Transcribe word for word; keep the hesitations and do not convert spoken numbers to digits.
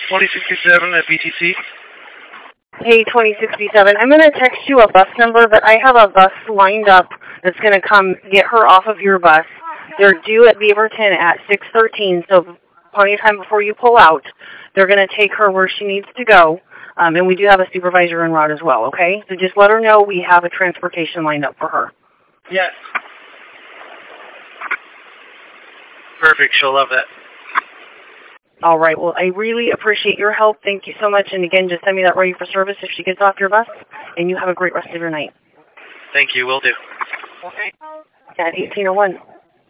twenty sixty-seven at B T C. Hey, twenty sixty-seven. I'm going to text you a bus number, but I have a bus lined up that's going to come get her off of your bus. They're due at Beaverton at six thirteen, so plenty of time before you pull out. They're going to take her where she needs to go, um, and we do have a supervisor en route as well, okay? So just let her know we have a transportation lined up for her. Yes. Perfect. She'll love that. All right. Well, I really appreciate your help. Thank you so much. And again, just send me that ready for service if she gets off your bus, and you have a great rest of your night. Thank you. Will do. Okay. At eighteen oh one.